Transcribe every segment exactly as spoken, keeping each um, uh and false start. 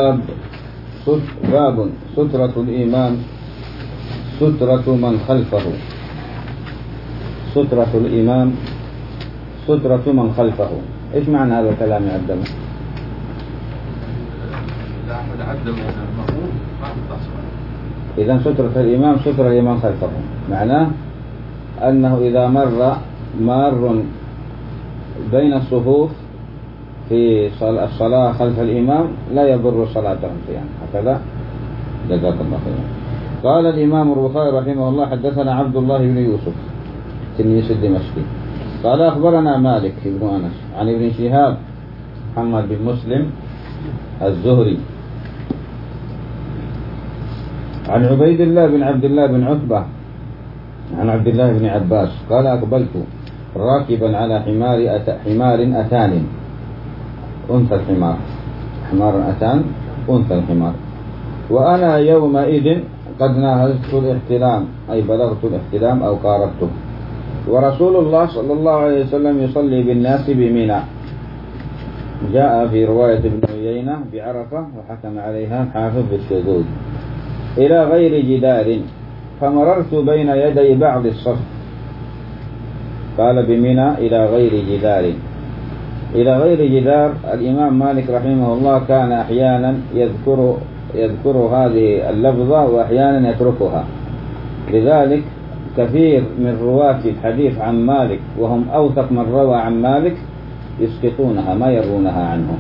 باب باب سترة الإمام سترة من خلفه. سترة الإمام سترة من خلفه. إيش معنى هذا الكلام يا عبد الله؟ إذا سترة الإمام سترة لمن خلفه، معناه أنه إذا مر مار بين الصفوف في الصلاة خلف الإمام لا يضر صلاتهم فيها. هكذا جزاك الله خيرا. قال الإمام البخاري رحمه الله: حدثنا عبد الله بن يوسف تلميذ الدمشقي قال أخبرنا مالك بن أنس عن ابن شهاب محمد بن مسلم الزهري عن عبيد الله بن عبد الله بن عتبة عن عبد الله بن عباس قال: أقبلت راكبا على حمار أت... حمار أتان أنثى الحمار حمار أتان أنثى الحمار وأنا يومئذ قد ناهزت الاحتلام، أي بلغت الاحتلام أو قاربته، ورسول الله صلى الله عليه وسلم يصلي بالناس بمنى. جاء في رواية ابن عيينة بعرفة وحكم عليها حافظ بالشذوذ إلى غير جدار، فمررت بين يدي بعض الصف. قال بمنى إلى غير جدار. إلى غير جدار الإمام مالك رحمه الله كان أحيانا يذكر يذكر هذه اللفظة وأحيانا يتركها، لذلك كثير من رواة الحديث عن مالك وهم أوثق من روى عن مالك يسقطونها ما يرونها عنه،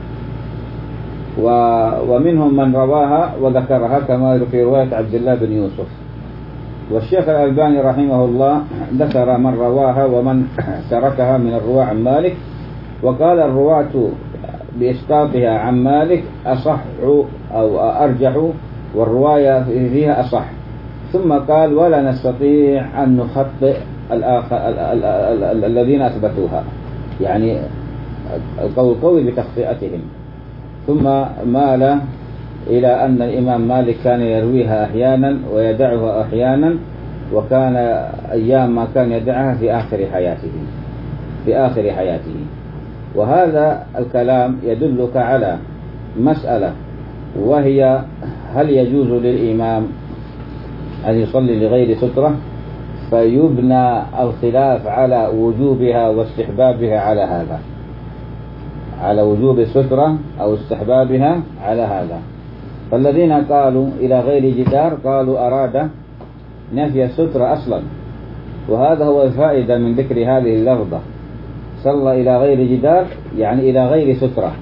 ومنهم من رواها وذكرها كما في رواية عبد الله بن يوسف. والشيخ الألباني رحمه الله ذكر من رواها ومن تركها من الرواة عن مالك، وقال الرواة بإسقاطها عن مالك أصح أو أرجح والرواية فيها أصح، ثم قال: ولا نستطيع أن نخطئ الآخر الذين أثبتوها، يعني القول قوي بتخطئتهم. ثم مال إلى أن الإمام مالك كان يرويها أحيانا ويدعها أحيانا، وكان أيام ما كان يدعها في آخر حياته في آخر حياته وهذا الكلام يدلك على مسألة، وهي: هل يجوز للإمام أن يصلي لغير سترة؟ فيبنى الخلاف على وجوبها واستحبابها على هذا، على وجوب السترة أو استحبابها على هذا. فالذين قالوا إلى غير جدار قالوا أراد نفي السترة أصلا، وهذا هو الفائدة من ذكر هذه اللفظة: صلى إلى غير جدار يعني إلى غير سترة.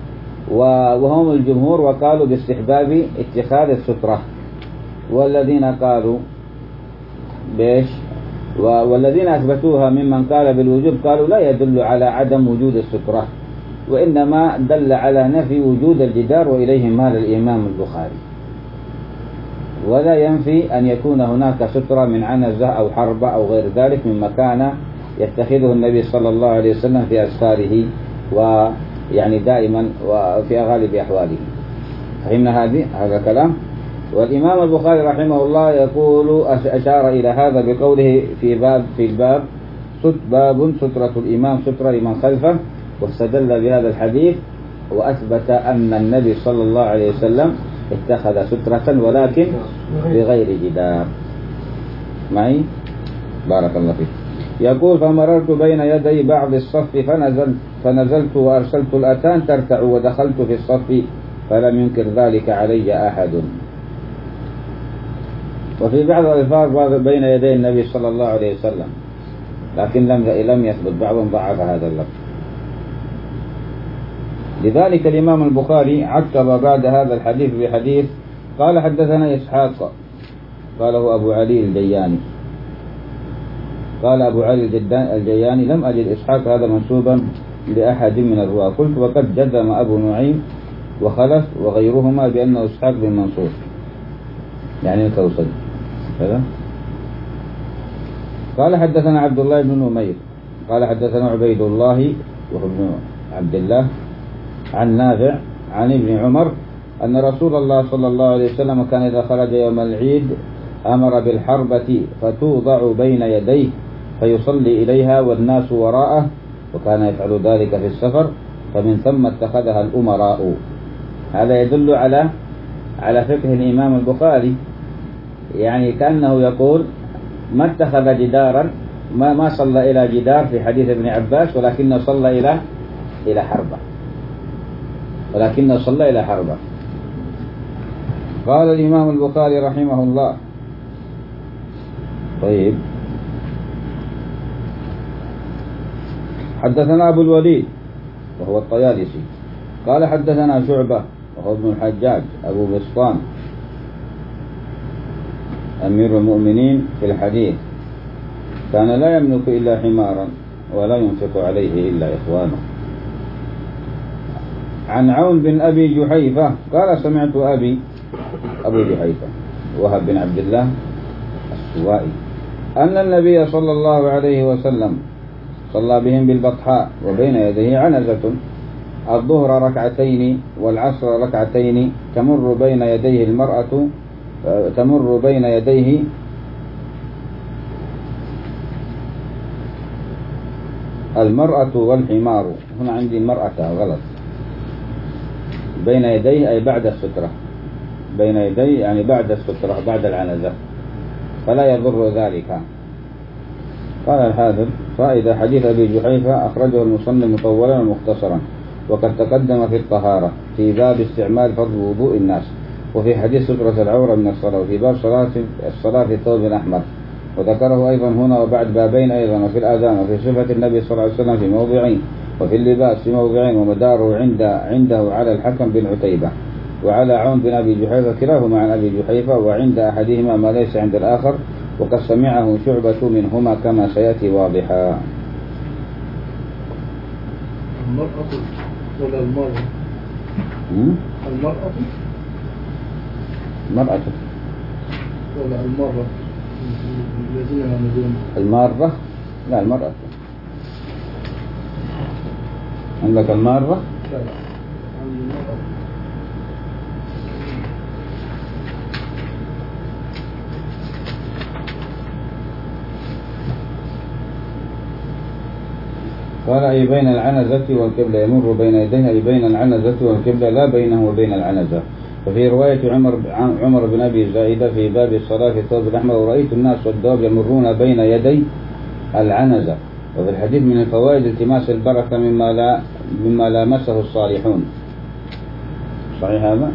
وهم الجمهور وقالوا باستحباب اتخاذ السترة، والذين قالوا بيش والذين أثبتوها ممن قال بالوجوب قالوا لا يدل على عدم وجود السترة، وإنما دل على نفي وجود الجدار، وإليه مال الإمام البخاري. ولا ينفي أن يكون هناك سترة من عنزة أو حربة أو غير ذلك مما كان يتخذه النبي صلى الله عليه وسلم في أسفاره ويعني دائما وفي غالب أحواله. فهمنا هذه هذا كلام. والإمام البخاري رحمه الله يقول أشار إلى هذا بقوله في باب في الباب باب سترة الإمام سترة لمن خلفه، واستدل بهذا الحديث وأثبت أن النبي صلى الله عليه وسلم اتخذ سترة ولكن بغير جدار. معي؟ بارك الله فيك. يقول: فمررت بين يدي بعض الصف فنزلت فنزلت وأرسلت الأتان ترتع ودخلت في الصف فلم ينكر ذلك علي أحد. وفي بعض الألفاظ بين يدي النبي صلى الله عليه وسلم، لكن لم لم يثبت، بعضهم ضعف هذا اللفظ. لذلك الإمام البخاري عقب بعد هذا الحديث بحديث قال: حدثنا إسحاق قاله أبو علي الجياني. قال أبو علي الجياني: لم أجد إسحاق هذا منسوبا لأحد من الرواة. قلت: وقد جزم أبو نعيم وخلف وغيرهما بأنه إسحاق بن منصور، يعني الكوسج كذا. قال: حدثنا عبد الله بن نمير قال: حدثنا عبيد الله وابن عبد الله عن نافع عن ابن عمر أن رسول الله صلى الله عليه وسلم كان إذا خرج يوم العيد أمر بالحربة فتوضع بين يديه فيصلي إليها والناس وراءه، وكان يفعل ذلك في السفر، فمن ثم اتخذها الأمراء. هذا يدل على على فقه الإمام البخاري، يعني كأنه يقول ما اتخذ جدارا، ما ما صلى إلى جدار في حديث ابن عباس، ولكنه صلى إلى إلى حربة، ولكنه صلى إلى حربة. قال الإمام البخاري رحمه الله. طيب، حدثنا أبو الوليد وهو الطيالسي قال حدثنا شعبة وهو ابن الحجاج أبو بسطام أمير المؤمنين في الحديث، كان لا يملك إلا حمارا ولا ينفق عليه إلا إخوانه. عن عون بن أبي جحيفة قال سمعت أبي أبو جحيفة وهب بن عبد الله السوائي أن النبي صلى الله عليه وسلم صلى بهم بالبطحاء وبين يديه عنزة، الظهر ركعتين والعصر ركعتين، تمر بين يديه المرأة تمر بين يديه المرأة والحمار. هنا عندي المرأة غلط، بين يديه أي بعد السترة، بين يديه يعني بعد السترة بعد العنزة، فلا يضر ذلك. قال الحافظ فائدة حديث أبي جحيفة أخرجه المصنف مطولا ومختصرا، وقد تقدم في الطهارة في باب استعمال فضل وضوء الناس، وفي حديث سترة العورة من الصلاة، وفي باب صلاة الصلاة في ثوب أحمر، وذكره أيضا هنا وبعد بابين أيضا، وفي الآذان وفي صفة النبي صلى الله عليه وسلم في موضعين، وفي اللباس في موضعين، ومداره عند عنده على الحكم بن عتيبة وعلى عون بن أبي جحيفة كلاهما عن أبي جحيفة، وعند أحدهما ما ليس عند الآخر، وقد سمعه شعبة منهما كما سيأتي واضحا. المرأة ولا المرأة؟ المرأة المرأة ولا المرأة الذين يعملون المارة؟ لا المرأة. عندك المارة؟ لا لا عندي المرأة. قال أي بين العنزة والقبلة، يمر بين يديه أي بين العنزة والقبلة لا بينه وبين العنزة. وفي رواية عمر عمر بن أبي زائدة في باب الصلاة في الثوب الأحمر ورأيت الناس والدواب يمرون بين يدي العنزة. وفي الحديث من الفوائد التماس البركة مما لا مما لامسه الصالحون. صحيح هذا؟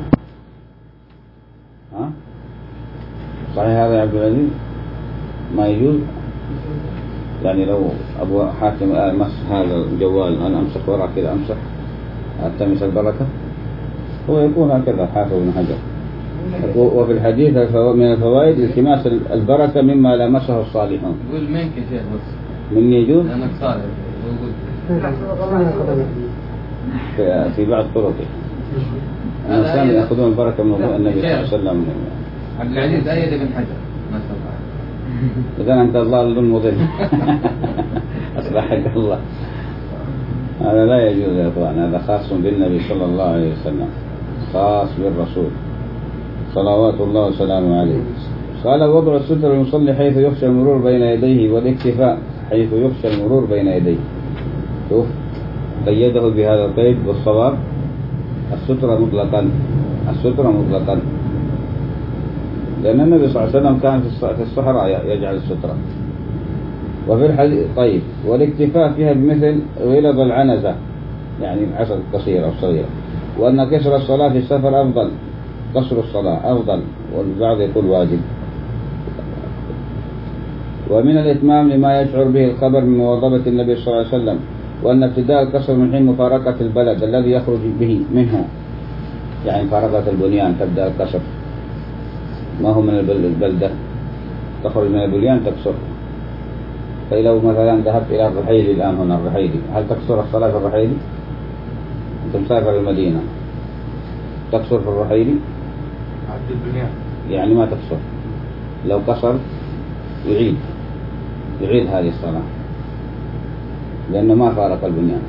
ها؟ صحيح هذا يا عبد العزيز؟ ما يجوز؟ يعني لو أبو حاتم الآن مس هذا الجوال أنا أمسح وراء كذا أمسح ألتمس البركة، هو يكون هكذا حافظ بن حجر. وفي الحديث من الفوائد التماس البركة مما لمسه الصالحون. يقول منك يا شيخ بس مني يجوز؟ لأنك صالح في, في بعض طرقه الناس كانوا يأخذون البركة من وضوء النبي صلى الله عليه وسلم. عبد العزيز أيد بن حجر ما شاء الله. إذا أنت ضال مضل أصلحك الله. هذا لا يجوز يا إخوان، هذا خاص بالنبي صلى الله عليه وسلم، خاص بالرسول صلوات الله وسلامه عليه. قال وضع الستر المصلي حيث يخشى المرور بين يديه، والاكتفاء حيث يخشى المرور بين يديه. شوف قيده بهذا القيد والصواب السترة مطلقا، السترة مطلقا، لأن النبي صلى الله عليه وسلم كان في الصحراء يجعل السترة. وفي الحديث طيب والاكتفاء فيها بمثل غلظ العنزة، يعني العصا القصيرة أو الصغيرة، وأن كسر الصلاة في السفر أفضل، قصر الصلاة أفضل، والبعض يقول واجب. ومن الإتمام لما يشعر به الخبر من مواظبة النبي صلى الله عليه وسلم، وأن ابتداء القصر من حين مفارقة البلد الذي يخرج به منه، يعني مفارقة البنيان تبدأ القصر، ما هو من البلدة تخرج من البنيان تقصر. فلو مثلا ذهبت إلى الرحيلي الآن هنا الرحيلي، هل تقصر الصلاة في الرحيلي؟ أنت مسافر المدينة تقصر في الرحيلي؟ عبد البنيان يعني ما تقصر، لو قصر يعيد يعيد هذه الصلاة لأنه ما فارق البنيان.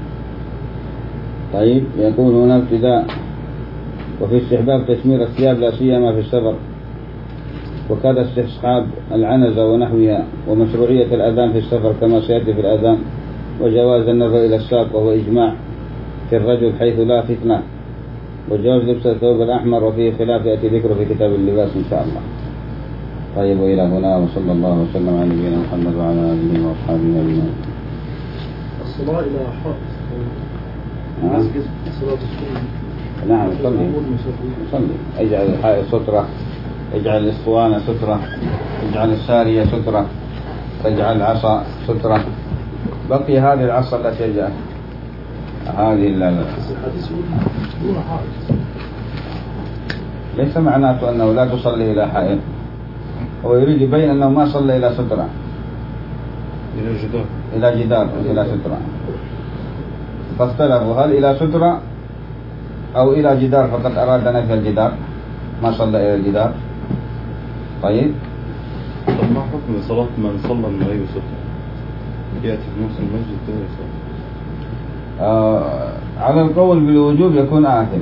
طيب يقول هنا ابتداء. وفي استحباب تشمير الثياب لا سيما في السفر، وكذا استصحاب العنزة ونحوها، ومشروعية الأذان في السفر كما سيأتي في الأذان، وجواز النظر إلى الساق وهو إجماع في الرجل حيث لا فتنة وجواز لبس الثوب الأحمر، وفيه خلاف يأتي ذكره في كتاب اللباس إن شاء الله. طيب، وإلى هنا، وصلى الله وسلم على نبينا محمد وعلى آله وأصحابه أجمعين. الصلاة إلى حائط نعم. مسجد صلاة السنة. نعم، صلي صلي. اجعل الحائط سترة، اجعل الاسطوانة سترة، اجعل السارية سترة، اجعل العصا سترة. بقي هذه العصا التي جاءت هذه ال الحديث يقول دون حائط. ليس معناته أنه لا تصلي إلى حائط، هو يريد يبين أنه ما صلى إلى سترة، إلى جدار إلى جدار إلى سترة. فاختلفوا هل إلى سترة أو إلى جدار فقد أراد نفي الجدار، ما صلى إلى الجدار. طيب، طب ما حكم صلاة من صلى من غير سترة؟ يأتي في نص المسجد كده يصلي. آه على القول بالوجوب يكون آثم،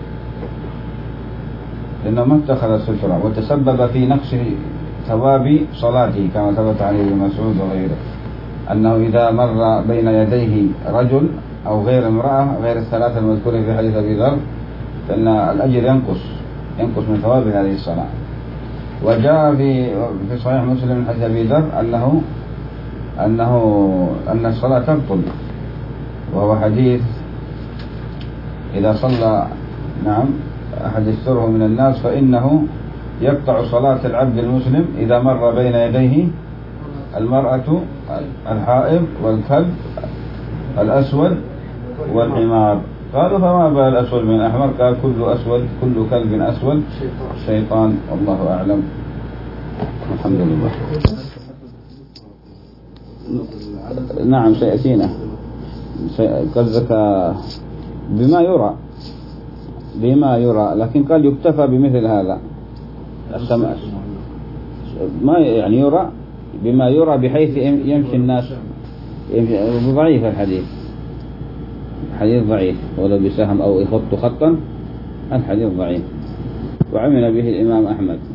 لأنه ما اتخذ السترة وتسبب في نقص ثواب صلاته، كما ثبت عليه ابن مسعود وغيره أنه إذا مر بين يديه رجل أو غير امرأة غير الثلاثة المذكورة في حديث أبي ذر فإن الأجر ينقص ينقص من ثواب هذه الصلاة. وجاء في في صحيح مسلم من حديث أبي ذر أنه أنه أن الصلاة تبطل، وهو حديث إذا صلى نعم أحد يستره من الناس فإنه يقطع صلاة العبد المسلم إذا مر بين يديه المرأة الحائض والكلب الأسود والحمار. قالوا فما بال الأسود من الأحمر؟ قال كل أسود كل كلب أسود شيطان، والله أعلم. الحمد لله. نعم سيأتينا قصدك بما يرى بما يرى لكن قال يكتفى بمثل هذا السمع، ما يعني يرى بما يرى بحيث يمشي الناس. ضعيف الحديث، حديث ضعيف، ولو بسهم أو يخط خطا الحديث ضعيف، وعمل به الإمام أحمد.